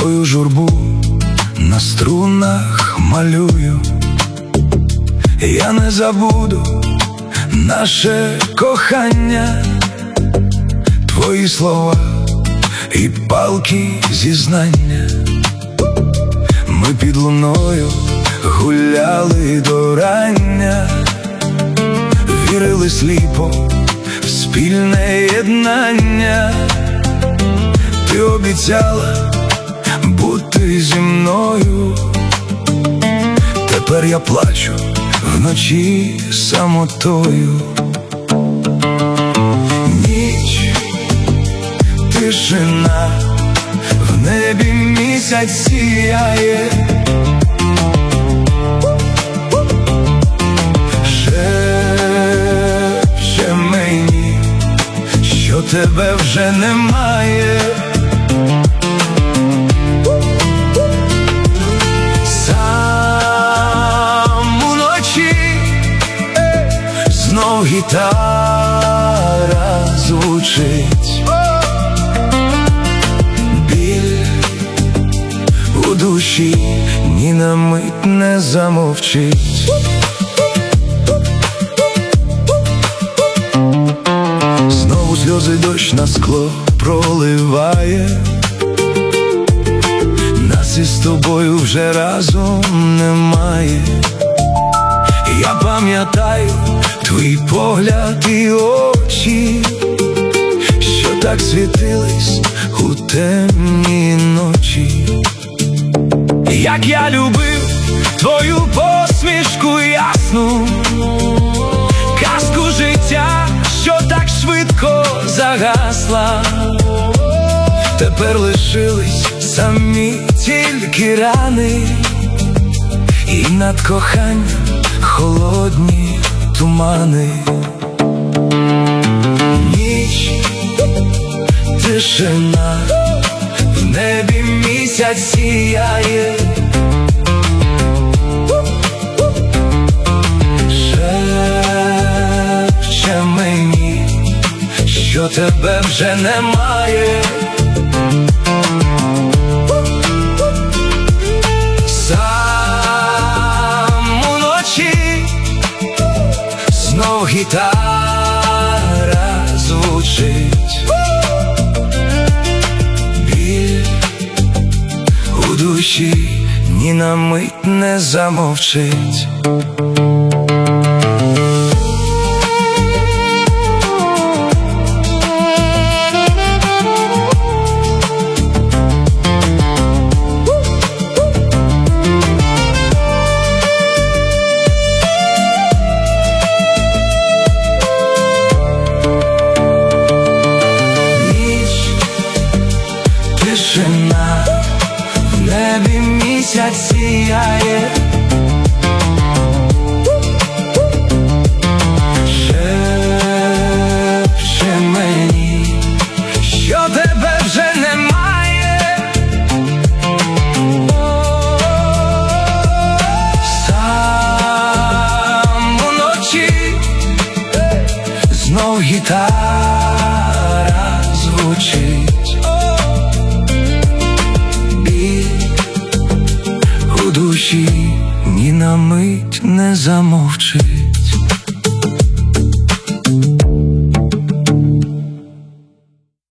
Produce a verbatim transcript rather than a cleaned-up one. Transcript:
твою журбу на струнах малюю. Я не забуду наше кохання, твої слова і палкі зізнання. Ми під луною гуляли до рання, вірили сліпо в спільне єднання. Ти обіцяла бути зі мною, тепер я плачу вночі самотою. Ніч, тишина, в небі місяць сіяє. Шепче мені, що тебе вже немає. Сам уночі знов гітара звучить. Біль у душі ні на мить не замовчить. Знову сльози дощ на скло проливає. Нас із тобою вже разом немає. Я пам'ятаю твій погляд і очі, що так світились у темні ночі. Як я любив твою посмішку ясну, казку життя, що так швидко загасла. Тепер лишились самі тільки рани, і над коханням холодні тумани. Ніч, тишина, в небі місяць сіяє. Шепче мені, що тебе вже немає. Сам уночі знов гітара звучить. Біль у душі ні на мить не замовчить. Тишина, в небі місяць сіяє. Шепче мені, що тебе вже немає. Сам уночі знов гітара звучить. У душі ні на мить не замовчить.